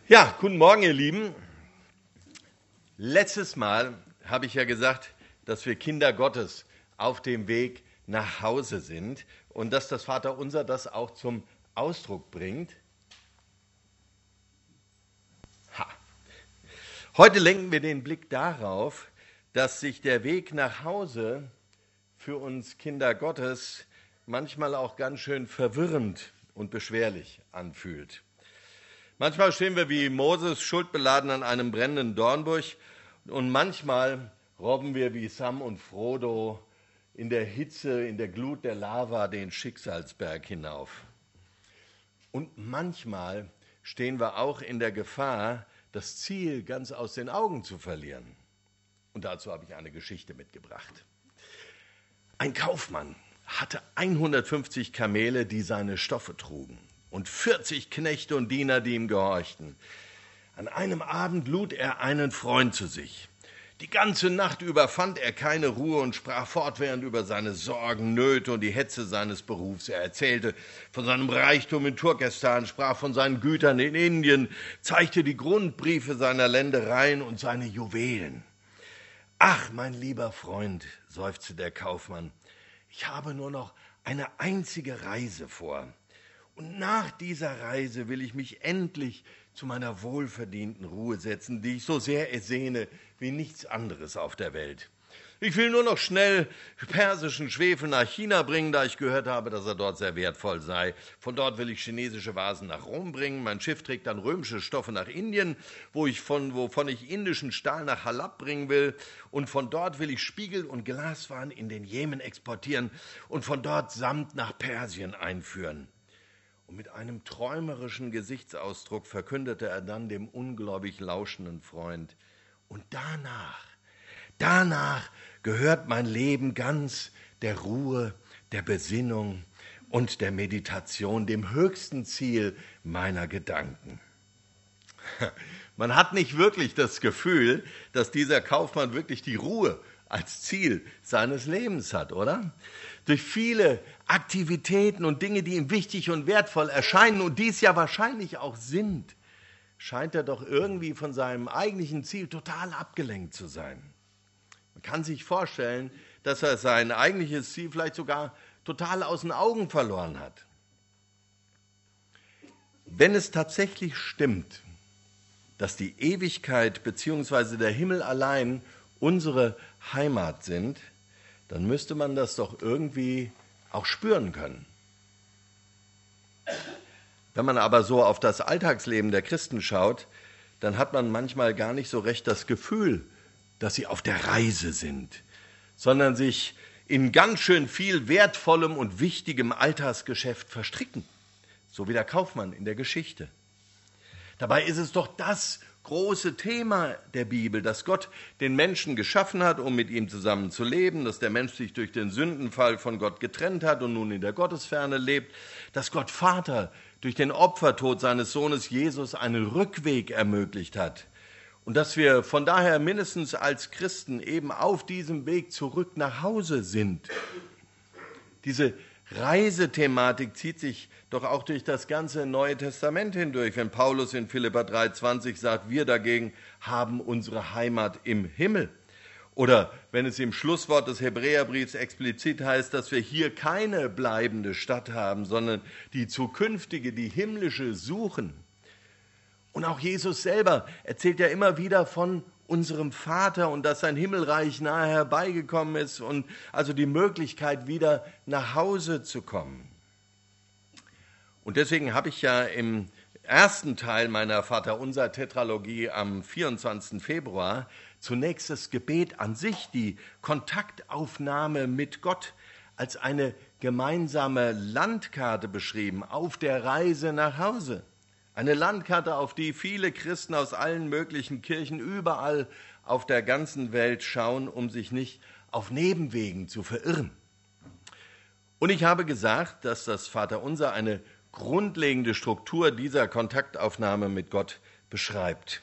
Ja, guten Morgen, ihr Lieben. Letztes Mal habe ich ja gesagt, dass wir Kinder Gottes auf dem Weg nach Hause sind und dass das Vaterunser das auch zum Ausdruck bringt. Heute lenken wir den Blick darauf, dass sich der Weg nach Hause für uns Kinder Gottes manchmal auch ganz schön verwirrend und beschwerlich anfühlt. Manchmal stehen wir wie Moses schuldbeladen an einem brennenden Dornbusch und manchmal robben wir wie Sam und Frodo in der Hitze, in der Glut der Lava den Schicksalsberg hinauf. Und manchmal stehen wir auch in der Gefahr, das Ziel ganz aus den Augen zu verlieren. Und dazu habe ich eine Geschichte mitgebracht. Ein Kaufmann hatte 150 Kamele, die seine Stoffe trugen, und 40 Knechte und Diener, die ihm gehorchten. An einem Abend lud er einen Freund zu sich. Die ganze Nacht über fand er keine Ruhe und sprach fortwährend über seine Sorgen, Nöte und die Hetze seines Berufs. Er erzählte von seinem Reichtum in Turkestan, sprach von seinen Gütern in Indien, zeigte die Grundbriefe seiner Ländereien und seine Juwelen. »Ach, mein lieber Freund«, seufzte der Kaufmann, »ich habe nur noch eine einzige Reise vor. Und nach dieser Reise will ich mich endlich zu meiner wohlverdienten Ruhe setzen, die ich so sehr ersehne wie nichts anderes auf der Welt. Ich will nur noch schnell persischen Schwefel nach China bringen, da ich gehört habe, dass er dort sehr wertvoll sei. Von dort will ich chinesische Vasen nach Rom bringen. Mein Schiff trägt dann römische Stoffe nach Indien, wovon ich indischen Stahl nach Halab bringen will. Und von dort will ich Spiegel und Glaswaren in den Jemen exportieren und von dort Samt nach Persien einführen.« Und mit einem träumerischen Gesichtsausdruck verkündete er dann dem ungläubig lauschenden Freund: Und danach gehört mein Leben ganz der Ruhe, der Besinnung und der Meditation, dem höchsten Ziel meiner Gedanken. Man hat nicht wirklich das Gefühl, dass dieser Kaufmann wirklich die Ruhe als Ziel seines Lebens hat, oder? Durch viele Aktivitäten und Dinge, die ihm wichtig und wertvoll erscheinen und dies ja wahrscheinlich auch sind, scheint er doch irgendwie von seinem eigentlichen Ziel total abgelenkt zu sein. Man kann sich vorstellen, dass er sein eigentliches Ziel vielleicht sogar total aus den Augen verloren hat. Wenn es tatsächlich stimmt, dass die Ewigkeit bzw. der Himmel allein unsere Heimat sind, dann müsste man das doch irgendwie auch spüren können. Wenn man aber so auf das Alltagsleben der Christen schaut, dann hat man manchmal gar nicht so recht das Gefühl, dass sie auf der Reise sind, sondern sich in ganz schön viel wertvollem und wichtigem Alltagsgeschäft verstricken, so wie der Kaufmann in der Geschichte. Dabei ist es doch das große Thema der Bibel, dass Gott den Menschen geschaffen hat, um mit ihm zusammen zu leben, dass der Mensch sich durch den Sündenfall von Gott getrennt hat und nun in der Gottesferne lebt, dass Gott Vater durch den Opfertod seines Sohnes Jesus einen Rückweg ermöglicht hat und dass wir von daher mindestens als Christen eben auf diesem Weg zurück nach Hause sind. Diese Reisethematik zieht sich doch auch durch das ganze Neue Testament hindurch, wenn Paulus in Philipper 3,20 sagt, wir dagegen haben unsere Heimat im Himmel. Oder wenn es im Schlusswort des Hebräerbriefs explizit heißt, dass wir hier keine bleibende Stadt haben, sondern die zukünftige, die himmlische suchen. Und auch Jesus selber erzählt ja immer wieder von unserem Vater und dass sein Himmelreich nahe herbeigekommen ist und also die Möglichkeit, wieder nach Hause zu kommen. Und deswegen habe ich ja im ersten Teil meiner Vaterunser-Tetralogie am 24. Februar zunächst das Gebet an sich, die Kontaktaufnahme mit Gott als eine gemeinsame Landkarte beschrieben auf der Reise nach Hause. Eine Landkarte, auf die viele Christen aus allen möglichen Kirchen überall auf der ganzen Welt schauen, um sich nicht auf Nebenwegen zu verirren. Und ich habe gesagt, dass das Vaterunser eine grundlegende Struktur dieser Kontaktaufnahme mit Gott beschreibt.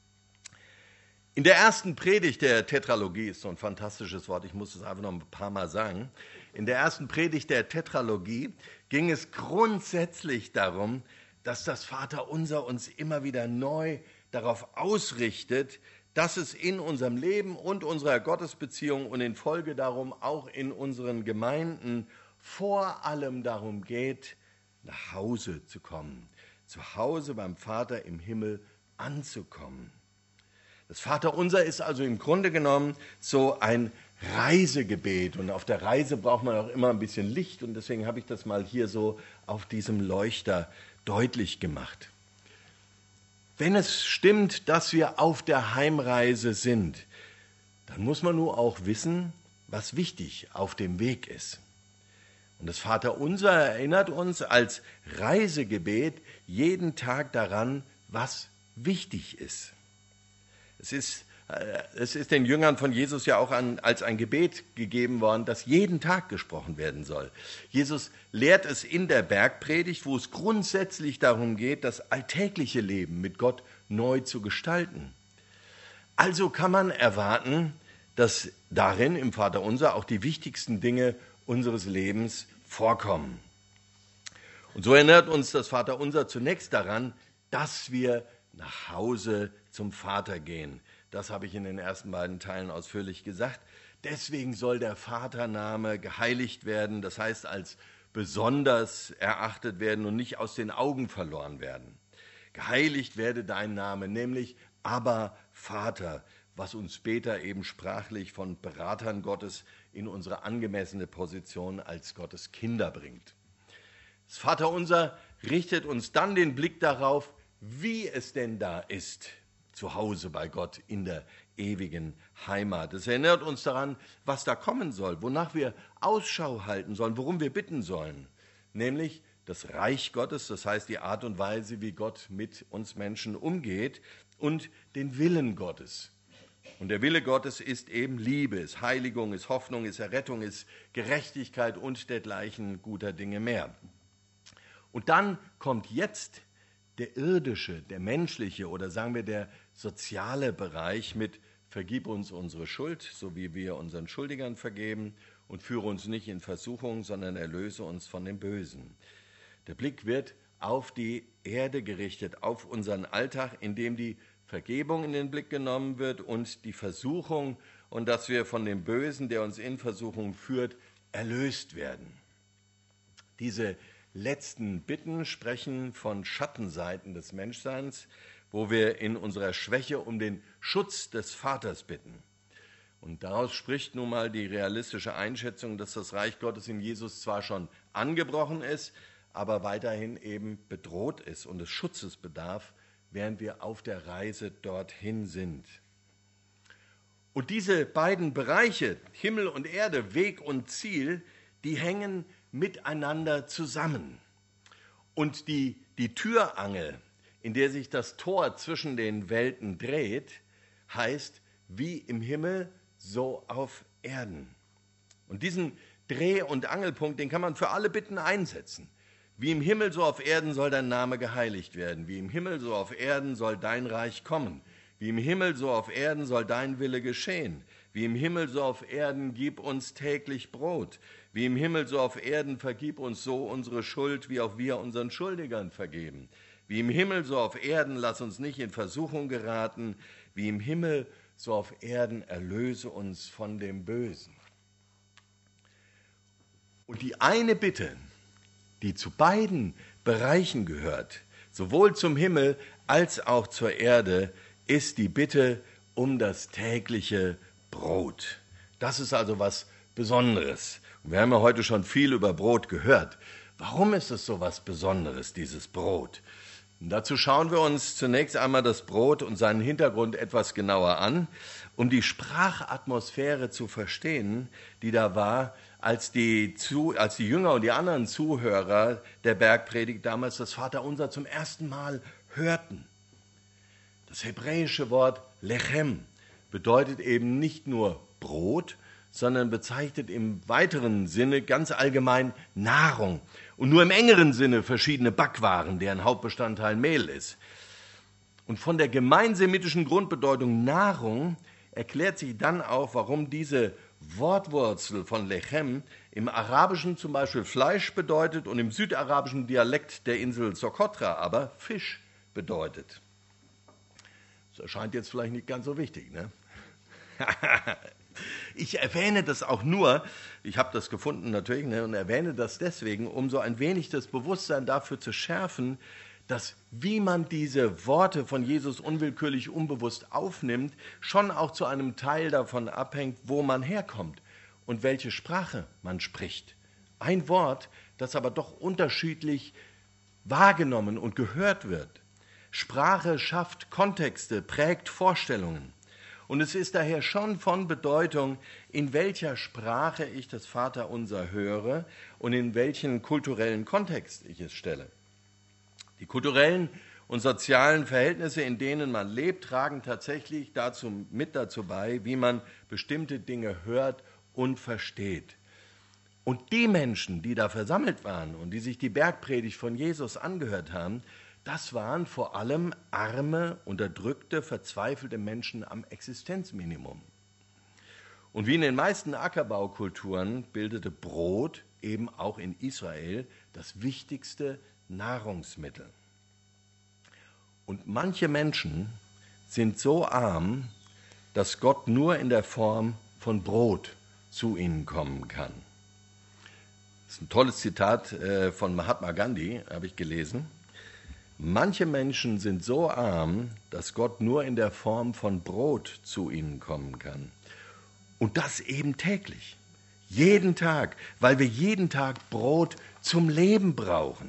In der ersten Predigt der Tetralogie, ist so ein fantastisches Wort, ich muss es einfach noch ein paar Mal sagen, in der ersten Predigt der Tetralogie ging es grundsätzlich darum, dass das Vaterunser uns immer wieder neu darauf ausrichtet, dass es in unserem Leben und unserer Gottesbeziehung und in Folge darum auch in unseren Gemeinden vor allem darum geht, nach Hause zu kommen, zu Hause beim Vater im Himmel anzukommen. Das Vaterunser ist also im Grunde genommen so ein Reisegebet, und auf der Reise braucht man auch immer ein bisschen Licht, und deswegen habe ich das mal hier so auf diesem Leuchter deutlich gemacht. Wenn es stimmt, dass wir auf der Heimreise sind, dann muss man nur auch wissen, was wichtig auf dem Weg ist. Und das Vaterunser erinnert uns als Reisegebet jeden Tag daran, was wichtig ist. Es ist den Jüngern von Jesus ja auch als ein Gebet gegeben worden, das jeden Tag gesprochen werden soll. Jesus lehrt es in der Bergpredigt, wo es grundsätzlich darum geht, das alltägliche Leben mit Gott neu zu gestalten. Also kann man erwarten, dass darin im Vaterunser auch die wichtigsten Dinge unseres Lebens vorkommen. Und so erinnert uns das Vaterunser zunächst daran, dass wir nach Hause zum Vater gehen. Das habe ich in den ersten beiden Teilen ausführlich gesagt. Deswegen soll der Vatername geheiligt werden, das heißt als besonders erachtet werden und nicht aus den Augen verloren werden. Geheiligt werde dein Name, nämlich Abba Vater, was uns später eben sprachlich von Beratern Gottes in unsere angemessene Position als Gottes Kinder bringt. Das Vaterunser richtet uns dann den Blick darauf, wie es denn da ist, zu Hause bei Gott in der ewigen Heimat. Es erinnert uns daran, was da kommen soll, wonach wir Ausschau halten sollen, worum wir bitten sollen, nämlich das Reich Gottes, das heißt die Art und Weise, wie Gott mit uns Menschen umgeht, und den Willen Gottes. Und der Wille Gottes ist eben Liebe, ist Heiligung, ist Hoffnung, ist Errettung, ist Gerechtigkeit und dergleichen guter Dinge mehr. Und dann kommt jetzt der irdische, der menschliche oder sagen wir der soziale Bereich mit Vergib uns unsere Schuld, so wie wir unseren Schuldigern vergeben, und führe uns nicht in Versuchung, sondern erlöse uns von dem Bösen. Der Blick wird auf die Erde gerichtet, auf unseren Alltag, in dem die Vergebung in den Blick genommen wird und die Versuchung, und dass wir von dem Bösen, der uns in Versuchung führt, erlöst werden. Diese letzten Bitten sprechen von Schattenseiten des Menschseins, wo wir in unserer Schwäche um den Schutz des Vaters bitten. Und daraus spricht nun mal die realistische Einschätzung, dass das Reich Gottes in Jesus zwar schon angebrochen ist, aber weiterhin eben bedroht ist und es Schutzes bedarf, während wir auf der Reise dorthin sind. Und diese beiden Bereiche, Himmel und Erde, Weg und Ziel, die hängen miteinander zusammen. Und die Türangel, in der sich das Tor zwischen den Welten dreht, heißt, wie im Himmel, so auf Erden. Und diesen Dreh- und Angelpunkt, den kann man für alle Bitten einsetzen. Wie im Himmel, so auf Erden soll dein Name geheiligt werden. Wie im Himmel, so auf Erden soll dein Reich kommen. Wie im Himmel, so auf Erden soll dein Wille geschehen. Wie im Himmel, so auf Erden gib uns täglich Brot. Wie im Himmel, so auf Erden vergib uns so unsere Schuld, wie auch wir unseren Schuldigern vergeben. Wie im Himmel, so auf Erden lass uns nicht in Versuchung geraten. Wie im Himmel, so auf Erden erlöse uns von dem Bösen. Und die eine Bitte, die zu beiden Bereichen gehört, sowohl zum Himmel als auch zur Erde, ist die Bitte um das tägliche Brot. Das ist also was Besonderes. Und wir haben ja heute schon viel über Brot gehört. Warum ist es so was Besonderes, dieses Brot? Und dazu schauen wir uns zunächst einmal das Brot und seinen Hintergrund etwas genauer an, um die Sprachatmosphäre zu verstehen, die da war, als die Jünger und die anderen Zuhörer der Bergpredigt damals das Vaterunser zum ersten Mal hörten. Das hebräische Wort Lechem bedeutet eben nicht nur Brot, sondern bezeichnet im weiteren Sinne ganz allgemein Nahrung und nur im engeren Sinne verschiedene Backwaren, deren Hauptbestandteil Mehl ist. Und von der gemeinsemitischen Grundbedeutung Nahrung erklärt sich dann auch, warum diese Wortwurzel von Lechem im Arabischen zum Beispiel Fleisch bedeutet und im südarabischen Dialekt der Insel Sokotra aber Fisch bedeutet. Das erscheint jetzt vielleicht nicht ganz so wichtig, ne? Ich erwähne das auch nur, ich habe das gefunden natürlich, ne, und erwähne das deswegen, um so ein wenig das Bewusstsein dafür zu schärfen, dass wie man diese Worte von Jesus unwillkürlich, unbewusst aufnimmt, schon auch zu einem Teil davon abhängt, wo man herkommt und welche Sprache man spricht. Ein Wort, das aber doch unterschiedlich wahrgenommen und gehört wird. Sprache schafft Kontexte, prägt Vorstellungen. Und es ist daher schon von Bedeutung, in welcher Sprache ich das Vaterunser höre und in welchen kulturellen Kontext ich es stelle. Die kulturellen und sozialen Verhältnisse, in denen man lebt, tragen tatsächlich dazu bei, wie man bestimmte Dinge hört und versteht. Und die Menschen, die da versammelt waren und die sich die Bergpredigt von Jesus angehört haben, das waren vor allem arme, unterdrückte, verzweifelte Menschen am Existenzminimum. Und wie in den meisten Ackerbaukulturen bildete Brot eben auch in Israel das wichtigste Nahrungsmittel. Und manche Menschen sind so arm, dass Gott nur in der Form von Brot zu ihnen kommen kann. Das ist ein tolles Zitat von Mahatma Gandhi, habe ich gelesen. Manche Menschen sind so arm, dass Gott nur in der Form von Brot zu ihnen kommen kann. Und das eben täglich, jeden Tag, weil wir jeden Tag Brot zum Leben brauchen.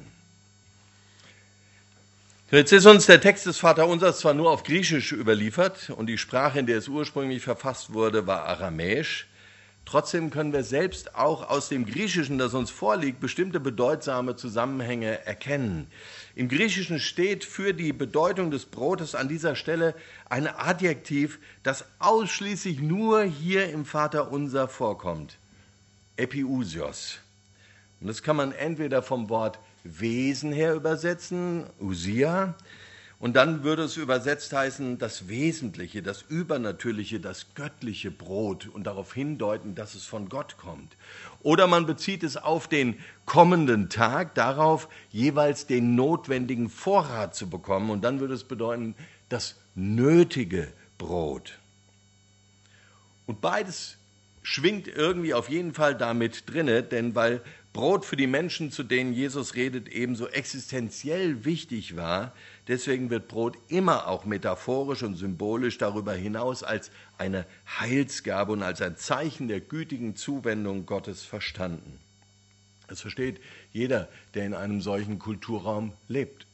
Jetzt ist uns der Text des Vaterunsers zwar nur auf Griechisch überliefert und die Sprache, in der es ursprünglich verfasst wurde, war Aramäisch. Trotzdem können wir selbst auch aus dem Griechischen, das uns vorliegt, bestimmte bedeutsame Zusammenhänge erkennen. Im Griechischen steht für die Bedeutung des Brotes an dieser Stelle ein Adjektiv, das ausschließlich nur hier im Vaterunser vorkommt. Epiousios. Und das kann man entweder vom Wort Wesen her übersetzen, Ousia, und dann würde es übersetzt heißen, das Wesentliche, das Übernatürliche, das göttliche Brot und darauf hindeuten, dass es von Gott kommt. Oder man bezieht es auf den kommenden Tag, darauf jeweils den notwendigen Vorrat zu bekommen. Und dann würde es bedeuten, das nötige Brot. Und beides schwingt irgendwie auf jeden Fall damit drinne, denn weil Brot für die Menschen, zu denen Jesus redet, ebenso existenziell wichtig war, deswegen wird Brot immer auch metaphorisch und symbolisch darüber hinaus als eine Heilsgabe und als ein Zeichen der gütigen Zuwendung Gottes verstanden. Das versteht jeder, der in einem solchen Kulturraum lebt.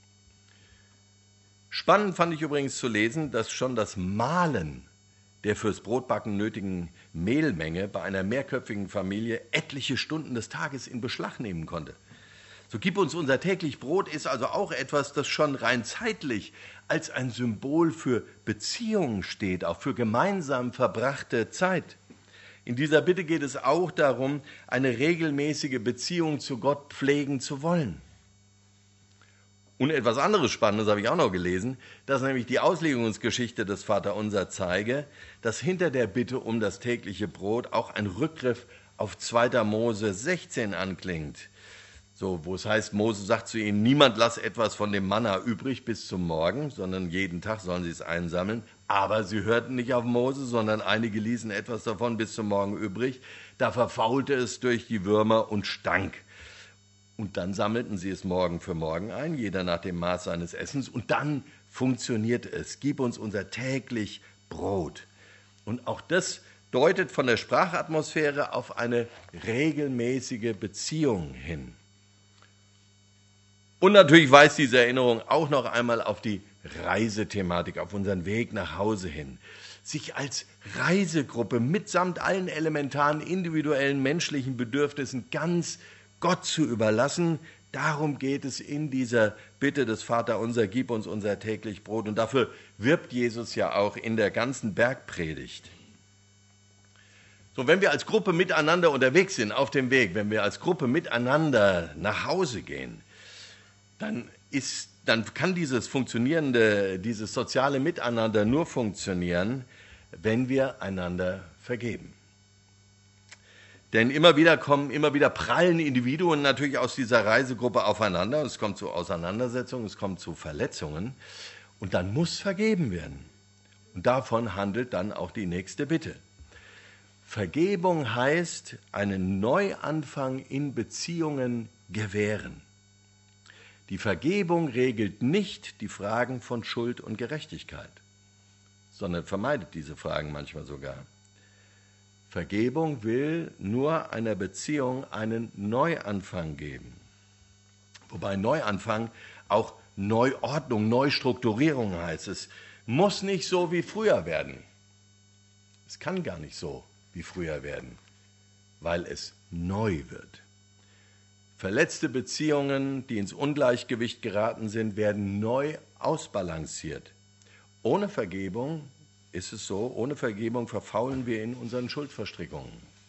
Spannend fand ich übrigens zu lesen, dass schon das Mahlen der fürs Brotbacken nötigen Mehlmenge bei einer mehrköpfigen Familie etliche Stunden des Tages in Beschlag nehmen konnte. So gib uns unser täglich Brot ist also auch etwas, das schon rein zeitlich als ein Symbol für Beziehungen steht, auch für gemeinsam verbrachte Zeit. In dieser Bitte geht es auch darum, eine regelmäßige Beziehung zu Gott pflegen zu wollen. Und etwas anderes Spannendes habe ich auch noch gelesen, dass nämlich die Auslegungsgeschichte des Vaterunser zeige, dass hinter der Bitte um das tägliche Brot auch ein Rückgriff auf 2. Mose 16 anklingt. So, wo es heißt, Mose sagt zu ihnen, niemand lasse etwas von dem Manna übrig bis zum Morgen, sondern jeden Tag sollen sie es einsammeln. Aber sie hörten nicht auf Mose, sondern einige ließen etwas davon bis zum Morgen übrig. Da verfaulte es durch die Würmer und stank. Und dann sammelten sie es Morgen für Morgen ein, jeder nach dem Maß seines Essens. Und dann funktioniert es. Gib uns unser täglich Brot. Und auch das deutet von der Sprachatmosphäre auf eine regelmäßige Beziehung hin. Und natürlich weist diese Erinnerung auch noch einmal auf die Reisethematik, auf unseren Weg nach Hause hin. Sich als Reisegruppe mitsamt allen elementaren individuellen menschlichen Bedürfnissen ganz Gott zu überlassen, darum geht es in dieser Bitte des Vaterunser, gib uns unser täglich Brot. Und dafür wirbt Jesus ja auch in der ganzen Bergpredigt. So, wenn wir als Gruppe miteinander unterwegs sind auf dem Weg, wenn wir als Gruppe miteinander nach Hause gehen, dann kann dieses soziale Miteinander nur funktionieren, wenn wir einander vergeben. Denn immer wieder prallen Individuen natürlich aus dieser Reisegruppe aufeinander. Es kommt zu Auseinandersetzungen, es kommt zu Verletzungen. Und dann muss vergeben werden. Und davon handelt dann auch die nächste Bitte. Vergebung heißt, einen Neuanfang in Beziehungen gewähren. Die Vergebung regelt nicht die Fragen von Schuld und Gerechtigkeit, sondern vermeidet diese Fragen manchmal sogar. Vergebung will nur einer Beziehung einen Neuanfang geben. Wobei Neuanfang auch Neuordnung, Neustrukturierung heißt. Es muss nicht so wie früher werden. Es kann gar nicht so wie früher werden, weil es neu wird. Verletzte Beziehungen, die ins Ungleichgewicht geraten sind, werden neu ausbalanciert. Ohne Vergebung ist es so, ohne Vergebung verfaulen wir in unseren Schuldverstrickungen.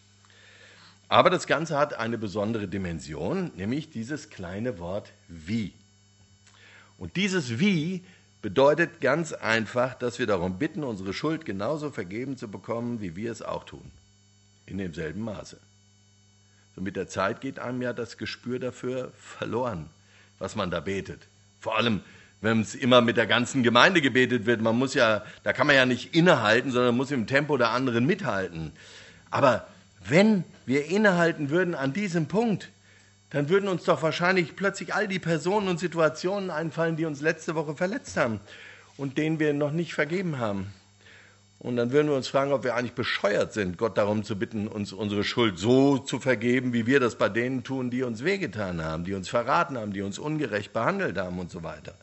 Aber das Ganze hat eine besondere Dimension, nämlich dieses kleine Wort wie. Und dieses wie bedeutet ganz einfach, dass wir darum bitten, unsere Schuld genauso vergeben zu bekommen, wie wir es auch tun. In demselben Maße. So mit der Zeit geht einem ja das Gespür dafür verloren, was man da betet. Vor allem, wenn es immer mit der ganzen Gemeinde gebetet wird, da kann man ja nicht innehalten, sondern muss im Tempo der anderen mithalten. Aber wenn wir innehalten würden an diesem Punkt, dann würden uns doch wahrscheinlich plötzlich all die Personen und Situationen einfallen, die uns letzte Woche verletzt haben und denen wir noch nicht vergeben haben. Und dann würden wir uns fragen, ob wir eigentlich bescheuert sind, Gott darum zu bitten, uns unsere Schuld so zu vergeben, wie wir das bei denen tun, die uns wehgetan haben, die uns verraten haben, die uns ungerecht behandelt haben und so weiter.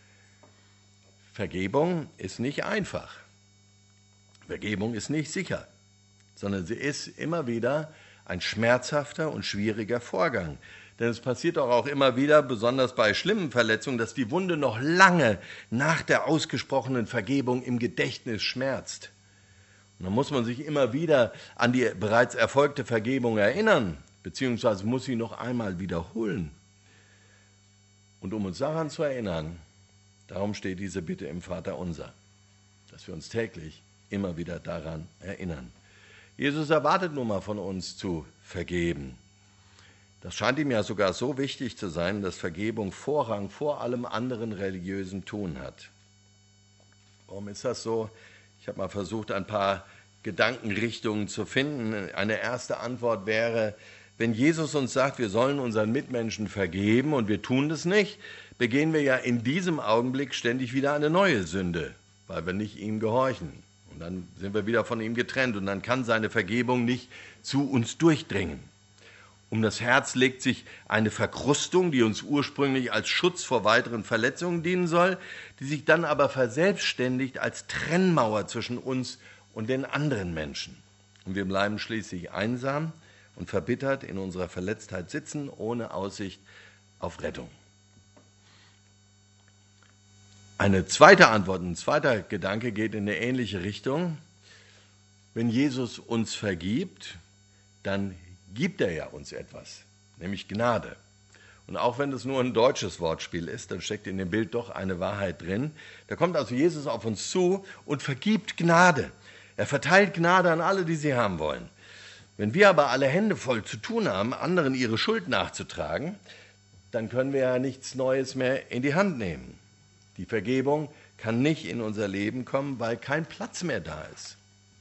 Vergebung ist nicht einfach. Vergebung ist nicht sicher, sondern sie ist immer wieder ein schmerzhafter und schwieriger Vorgang. Denn es passiert auch immer wieder, besonders bei schlimmen Verletzungen, dass die Wunde noch lange nach der ausgesprochenen Vergebung im Gedächtnis schmerzt. Und dann muss man sich immer wieder an die bereits erfolgte Vergebung erinnern, beziehungsweise muss sie noch einmal wiederholen. Und um uns daran zu erinnern, darum steht diese Bitte im Vaterunser, dass wir uns täglich immer wieder daran erinnern. Jesus erwartet nun mal von uns zu vergeben. Das scheint ihm ja sogar so wichtig zu sein, dass Vergebung Vorrang vor allem anderen religiösen Tun hat. Warum ist das so? Ich habe mal versucht, ein paar Gedankenrichtungen zu finden. Eine erste Antwort wäre, wenn Jesus uns sagt, wir sollen unseren Mitmenschen vergeben und wir tun das nicht, begehen wir ja in diesem Augenblick ständig wieder eine neue Sünde, weil wir nicht ihm gehorchen. Und dann sind wir wieder von ihm getrennt und dann kann seine Vergebung nicht zu uns durchdringen. Um das Herz legt sich eine Verkrustung, die uns ursprünglich als Schutz vor weiteren Verletzungen dienen soll, die sich dann aber verselbstständigt als Trennmauer zwischen uns und den anderen Menschen. Und wir bleiben schließlich einsam und verbittert in unserer Verletztheit sitzen, ohne Aussicht auf Rettung. Eine zweite Antwort, ein zweiter Gedanke geht in eine ähnliche Richtung. Wenn Jesus uns vergibt, dann gibt er ja uns etwas, nämlich Gnade. Und auch wenn das nur ein deutsches Wortspiel ist, dann steckt in dem Bild doch eine Wahrheit drin. Da kommt also Jesus auf uns zu und vergibt Gnade. Er verteilt Gnade an alle, die sie haben wollen. Wenn wir aber alle Hände voll zu tun haben, anderen ihre Schuld nachzutragen, dann können wir ja nichts Neues mehr in die Hand nehmen. Die Vergebung kann nicht in unser Leben kommen, weil kein Platz mehr da ist.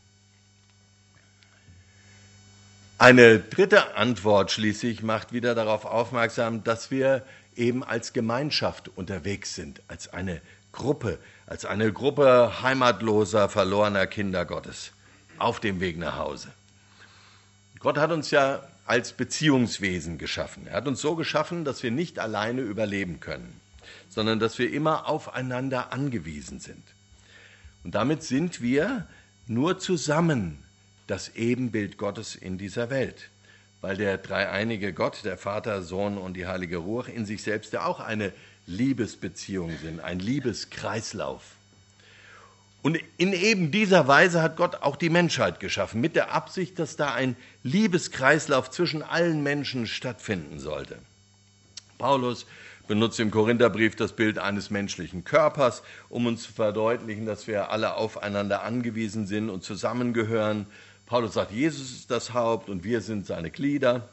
Eine dritte Antwort schließlich macht wieder darauf aufmerksam, dass wir eben als Gemeinschaft unterwegs sind, als eine Gruppe heimatloser, verlorener Kinder Gottes auf dem Weg nach Hause. Gott hat uns ja als Beziehungswesen geschaffen. Er hat uns so geschaffen, dass wir nicht alleine überleben können, sondern dass wir immer aufeinander angewiesen sind. Und damit sind wir nur zusammen das Ebenbild Gottes in dieser Welt, weil der dreieinige Gott, der Vater, Sohn und die Heilige Ruach in sich selbst ja auch eine Liebesbeziehung sind, ein Liebeskreislauf. Und in eben dieser Weise hat Gott auch die Menschheit geschaffen, mit der Absicht, dass da ein Liebeskreislauf zwischen allen Menschen stattfinden sollte. Paulus benutzt im Korintherbrief das Bild eines menschlichen Körpers, um uns zu verdeutlichen, dass wir alle aufeinander angewiesen sind und zusammengehören. Paulus sagt, Jesus ist das Haupt und wir sind seine Glieder.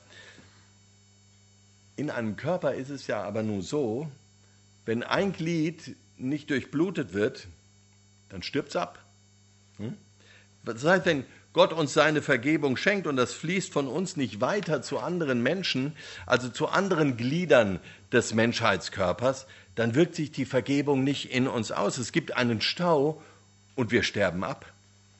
In einem Körper ist es ja aber nur so, wenn ein Glied nicht durchblutet wird, dann stirbt es ab. Das heißt, wenn Gott uns seine Vergebung schenkt und das fließt von uns nicht weiter zu anderen Menschen, also zu anderen Gliedern des Menschheitskörpers, dann wirkt sich die Vergebung nicht in uns aus. Es gibt einen Stau und wir sterben ab.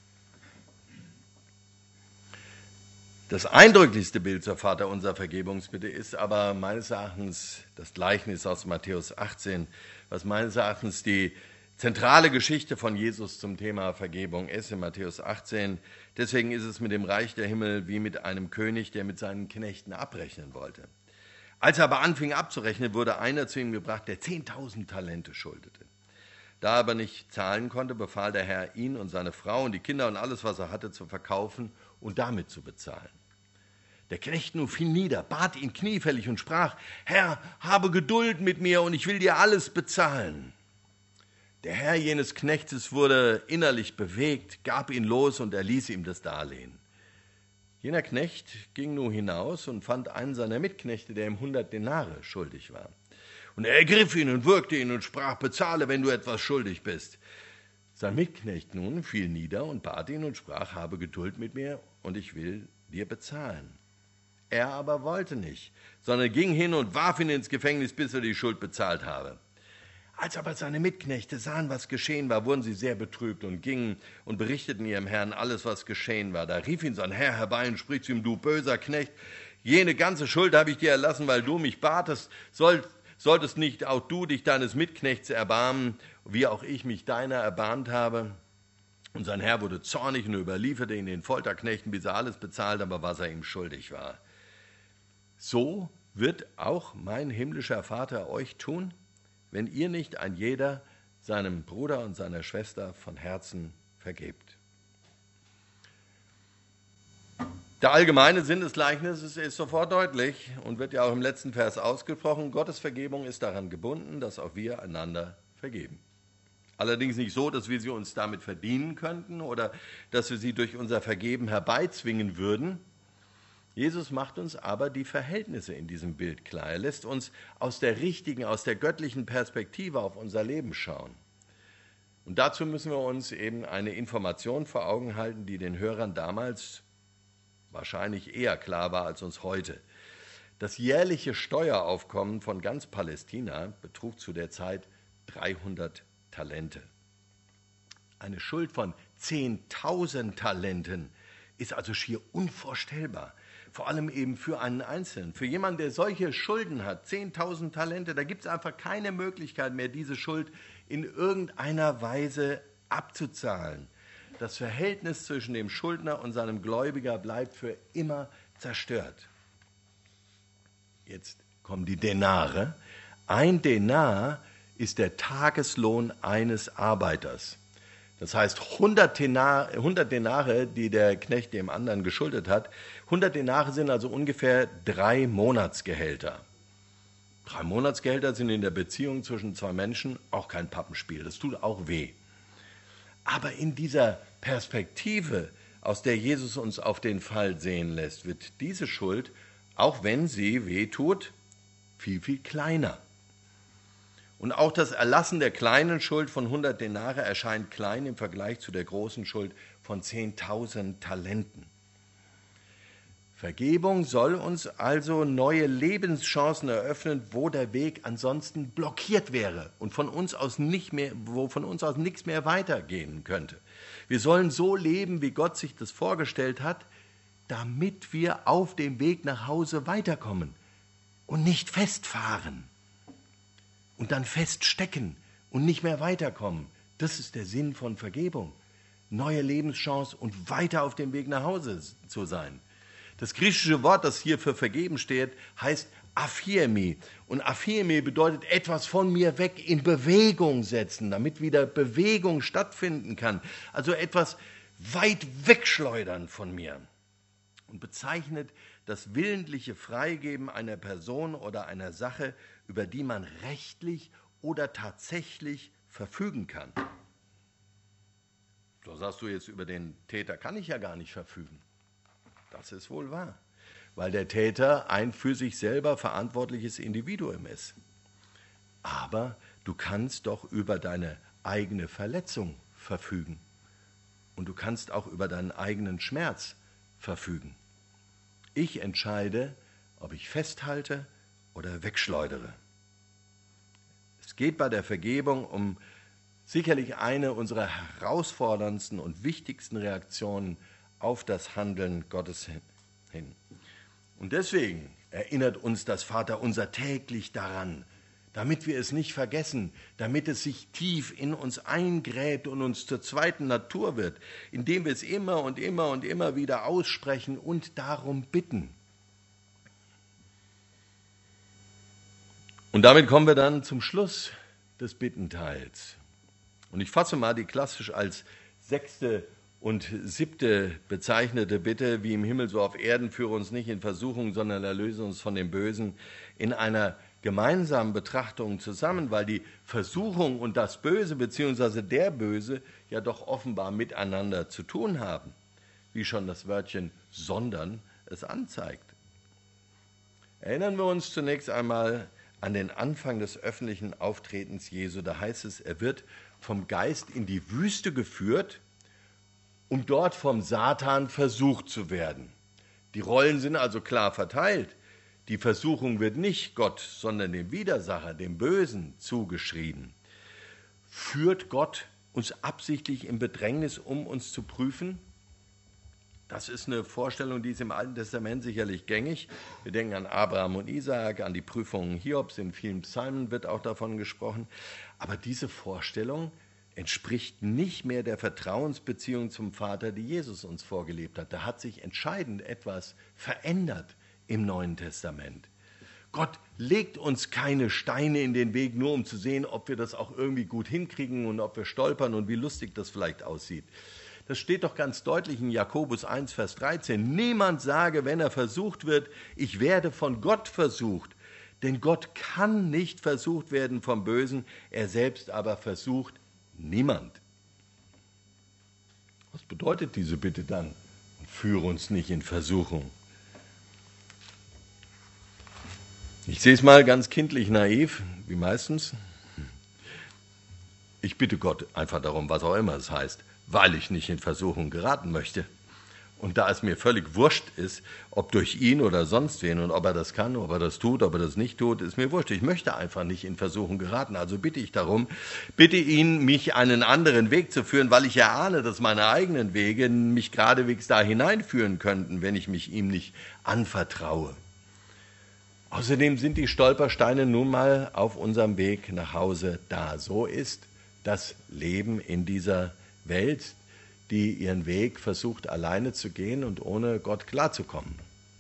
Das eindrücklichste Bild zur Vaterunser Vergebungsbitte ist aber meines Erachtens das Gleichnis aus Matthäus 18, was meines Erachtens die zentrale Geschichte von Jesus zum Thema Vergebung ist in Matthäus 18. Deswegen ist es mit dem Reich der Himmel wie mit einem König, der mit seinen Knechten abrechnen wollte. Als er aber anfing abzurechnen, wurde einer zu ihm gebracht, der 10.000 Talente schuldete. Da er aber nicht zahlen konnte, befahl der Herr, ihn und seine Frau und die Kinder und alles, was er hatte, zu verkaufen und damit zu bezahlen. Der Knecht nun fiel nieder, bat ihn kniefällig und sprach, Herr, habe Geduld mit mir und ich will dir alles bezahlen. Der Herr jenes Knechtes wurde innerlich bewegt, gab ihn los und erließ ihm das Darlehen. Jener Knecht ging nun hinaus und fand einen seiner Mitknechte, der ihm 100 Denare schuldig war. Und er ergriff ihn und würgte ihn und sprach, bezahle, wenn du etwas schuldig bist. Sein Mitknecht nun fiel nieder und bat ihn und sprach, habe Geduld mit mir und ich will dir bezahlen. Er aber wollte nicht, sondern ging hin und warf ihn ins Gefängnis, bis er die Schuld bezahlt habe. Als aber seine Mitknechte sahen, was geschehen war, wurden sie sehr betrübt und gingen und berichteten ihrem Herrn alles, was geschehen war. Da rief ihn sein Herr herbei und spricht zu ihm, du böser Knecht, jene ganze Schuld habe ich dir erlassen, weil du mich batest, solltest nicht auch du dich deines Mitknechts erbarmen, wie auch ich mich deiner erbarmt habe? Und sein Herr wurde zornig und überlieferte ihn den Folterknechten, bis er alles bezahlt habe, was er ihm schuldig war. So wird auch mein himmlischer Vater euch tun, wenn ihr nicht ein jeder seinem Bruder und seiner Schwester von Herzen vergebt. Der allgemeine Sinn des Gleichnisses ist sofort deutlich und wird ja auch im letzten Vers ausgesprochen. Gottes Vergebung ist daran gebunden, dass auch wir einander vergeben. Allerdings nicht so, dass wir sie uns damit verdienen könnten oder dass wir sie durch unser Vergeben herbeizwingen würden. Jesus macht uns aber die Verhältnisse in diesem Bild klar. Er lässt uns aus der richtigen, aus der göttlichen Perspektive auf unser Leben schauen. Und dazu müssen wir uns eben eine Information vor Augen halten, die den Hörern damals wahrscheinlich eher klar war als uns heute. Das jährliche Steueraufkommen von ganz Palästina betrug zu der Zeit 300 Talente. Eine Schuld von 10.000 Talenten ist also schier unvorstellbar. Vor allem eben für einen Einzelnen. Für jemanden, der solche Schulden hat, 10.000 Talente, da gibt es einfach keine Möglichkeit mehr, diese Schuld in irgendeiner Weise abzuzahlen. Das Verhältnis zwischen dem Schuldner und seinem Gläubiger bleibt für immer zerstört. Jetzt kommen die Denare. Ein Denar ist der Tageslohn eines Arbeiters. Das heißt, 100 Denare, die der Knecht dem anderen geschuldet hat, 100 Denare sind also ungefähr 3 Monatsgehälter. 3 Monatsgehälter sind in der Beziehung zwischen zwei Menschen auch kein Pappenspiel. Das tut auch weh. Aber in dieser Perspektive, aus der Jesus uns auf den Fall sehen lässt, wird diese Schuld, auch wenn sie weh tut, viel, viel kleiner. Und auch das Erlassen der kleinen Schuld von 100 Denare erscheint klein im Vergleich zu der großen Schuld von 10.000 Talenten. Vergebung soll uns also neue Lebenschancen eröffnen, wo der Weg ansonsten blockiert wäre und wo von uns aus nichts mehr weitergehen könnte. Wir sollen so leben, wie Gott sich das vorgestellt hat, damit wir auf dem Weg nach Hause weiterkommen und nicht festfahren. Und dann feststecken und nicht mehr weiterkommen. Das ist der Sinn von Vergebung. Neue Lebenschance und weiter auf dem Weg nach Hause zu sein. Das griechische Wort, das hier für vergeben steht, heißt aphiemi. Und aphiemi bedeutet etwas von mir weg in Bewegung setzen, damit wieder Bewegung stattfinden kann. Also etwas weit wegschleudern von mir. Und bezeichnet das willentliche Freigeben einer Person oder einer Sache, über die man rechtlich oder tatsächlich verfügen kann. Da sagst du jetzt, über den Täter kann ich ja gar nicht verfügen. Das ist wohl wahr, weil der Täter ein für sich selber verantwortliches Individuum ist. Aber du kannst doch über deine eigene Verletzung verfügen. Und du kannst auch über deinen eigenen Schmerz verfügen. Ich entscheide, ob ich festhalte oder wegschleudere. Es geht bei der Vergebung um sicherlich eine unserer herausforderndsten und wichtigsten Reaktionen auf das Handeln Gottes hin. Und deswegen erinnert uns das Vaterunser täglich daran, damit wir es nicht vergessen, damit es sich tief in uns eingräbt und uns zur zweiten Natur wird, indem wir es immer und immer und immer wieder aussprechen und darum bitten. Und damit kommen wir dann zum Schluss des Bittenteils. Und ich fasse mal die klassisch als 6. und 7. bezeichnete Bitte, wie im Himmel so auf Erden, führe uns nicht in Versuchung, sondern erlöse uns von dem Bösen, in einer gemeinsamen Betrachtung zusammen, weil die Versuchung und das Böse bzw. der Böse ja doch offenbar miteinander zu tun haben, wie schon das Wörtchen sondern es anzeigt. Erinnern wir uns zunächst einmal an den Anfang des öffentlichen Auftretens Jesu. Da heißt es, er wird vom Geist in die Wüste geführt, um dort vom Satan versucht zu werden. Die Rollen sind also klar verteilt. Die Versuchung wird nicht Gott, sondern dem Widersacher, dem Bösen, zugeschrieben. Führt Gott uns absichtlich in Bedrängnis, um uns zu prüfen? Das ist eine Vorstellung, die ist im Alten Testament sicherlich gängig. Wir denken an Abraham und Isaak, an die Prüfungen Hiobs, in vielen Psalmen wird auch davon gesprochen. Aber diese Vorstellung entspricht nicht mehr der Vertrauensbeziehung zum Vater, die Jesus uns vorgelebt hat. Da hat sich entscheidend etwas verändert im Neuen Testament. Gott legt uns keine Steine in den Weg, nur um zu sehen, ob wir das auch irgendwie gut hinkriegen und ob wir stolpern und wie lustig das vielleicht aussieht. Das steht doch ganz deutlich in Jakobus 1, Vers 13. Niemand sage, wenn er versucht wird, ich werde von Gott versucht. Denn Gott kann nicht versucht werden vom Bösen, er selbst aber versucht niemand. Was bedeutet diese Bitte dann? Führe uns nicht in Versuchung. Ich sehe es mal ganz kindlich naiv, wie meistens. Ich bitte Gott einfach darum, was auch immer es heißt, weil ich nicht in Versuchung geraten möchte. Und da es mir völlig wurscht ist, ob durch ihn oder sonst wen und ob er das kann, ob er das tut, ob er das nicht tut, ist mir wurscht. Ich möchte einfach nicht in Versuchung geraten. Also bitte ich darum, bitte ihn, mich einen anderen Weg zu führen, weil ich erahne, dass meine eigenen Wege mich geradewegs da hineinführen könnten, wenn ich mich ihm nicht anvertraue. Außerdem sind die Stolpersteine nun mal auf unserem Weg nach Hause da. So ist das Leben in dieser Welt, die ihren Weg versucht, alleine zu gehen und ohne Gott klarzukommen.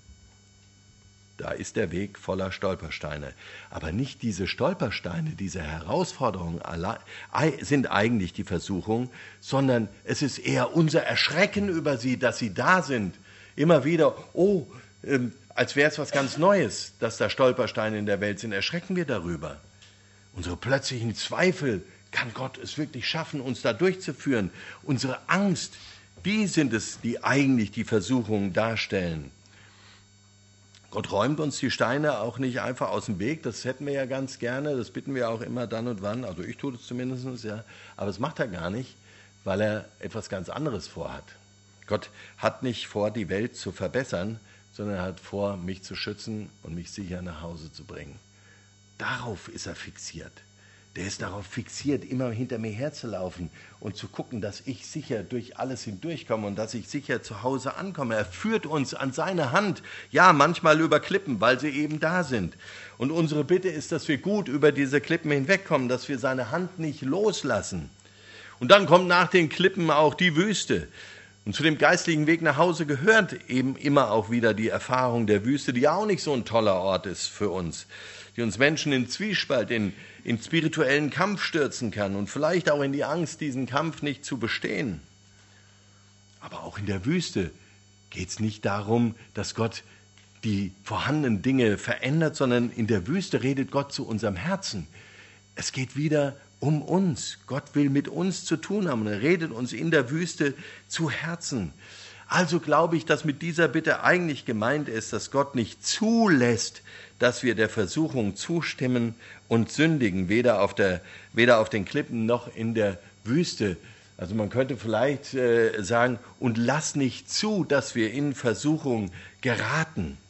Da ist der Weg voller Stolpersteine. Aber nicht diese Stolpersteine, diese Herausforderungen sind eigentlich die Versuchung, sondern es ist eher unser Erschrecken über sie, dass sie da sind. Immer wieder, als wäre es was ganz Neues, dass da Stolpersteine in der Welt sind, erschrecken wir darüber. Unsere plötzlichen Zweifel, kann Gott es wirklich schaffen, uns da durchzuführen? Unsere Angst, die sind es, die eigentlich die Versuchungen darstellen. Gott räumt uns die Steine auch nicht einfach aus dem Weg, das hätten wir ja ganz gerne, das bitten wir auch immer dann und wann, also ich tue das zumindest, ja, aber das macht er gar nicht, weil er etwas ganz anderes vorhat. Gott hat nicht vor, die Welt zu verbessern, sondern er hat vor, mich zu schützen und mich sicher nach Hause zu bringen. Darauf ist er fixiert. Der ist darauf fixiert, immer hinter mir herzulaufen und zu gucken, dass ich sicher durch alles hindurchkomme und dass ich sicher zu Hause ankomme. Er führt uns an seine Hand, ja, manchmal über Klippen, weil sie eben da sind. Und unsere Bitte ist, dass wir gut über diese Klippen hinwegkommen, dass wir seine Hand nicht loslassen. Und dann kommt nach den Klippen auch die Wüste. Und zu dem geistlichen Weg nach Hause gehört eben immer auch wieder die Erfahrung der Wüste, die ja auch nicht so ein toller Ort ist für uns, die uns Menschen in Zwiespalt, in spirituellen Kampf stürzen kann und vielleicht auch in die Angst, diesen Kampf nicht zu bestehen. Aber auch in der Wüste geht es nicht darum, dass Gott die vorhandenen Dinge verändert, sondern in der Wüste redet Gott zu unserem Herzen. Es geht wieder um uns. Gott will mit uns zu tun haben und er redet uns in der Wüste zu Herzen. Also glaube ich, dass mit dieser Bitte eigentlich gemeint ist, dass Gott nicht zulässt, dass wir der Versuchung zustimmen und sündigen, weder auf den Klippen noch in der Wüste. Also man könnte vielleicht sagen, und lass nicht zu, dass wir in Versuchung geraten.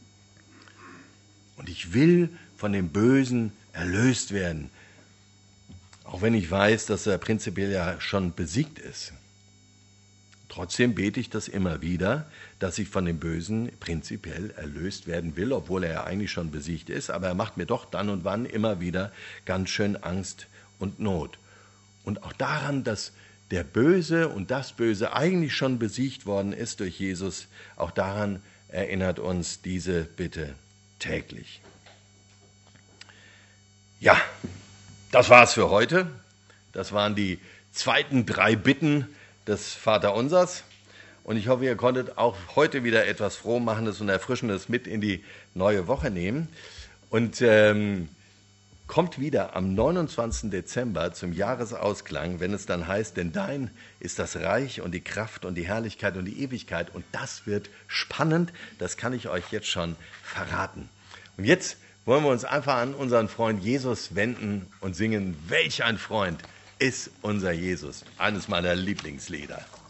Und ich will von dem Bösen erlöst werden, auch wenn ich weiß, dass er prinzipiell ja schon besiegt ist. Trotzdem bete ich das immer wieder, dass ich von dem Bösen prinzipiell erlöst werden will, obwohl er ja eigentlich schon besiegt ist, aber er macht mir doch dann und wann immer wieder ganz schön Angst und Not. Und auch daran, dass der Böse und das Böse eigentlich schon besiegt worden ist durch Jesus, auch daran erinnert uns diese Bitte täglich. Ja, das war's für heute. Das waren die zweiten 3 Bitten des Vaterunsers. Und ich hoffe, ihr konntet auch heute wieder etwas Frohmachendes und Erfrischendes mit in die neue Woche nehmen. Und kommt wieder am 29. Dezember zum Jahresausklang, wenn es dann heißt, denn dein ist das Reich und die Kraft und die Herrlichkeit und die Ewigkeit. Und das wird spannend, das kann ich euch jetzt schon verraten. Und jetzt wollen wir uns einfach an unseren Freund Jesus wenden und singen, welch ein Freund ist unser Jesus. Eines meiner Lieblingslieder.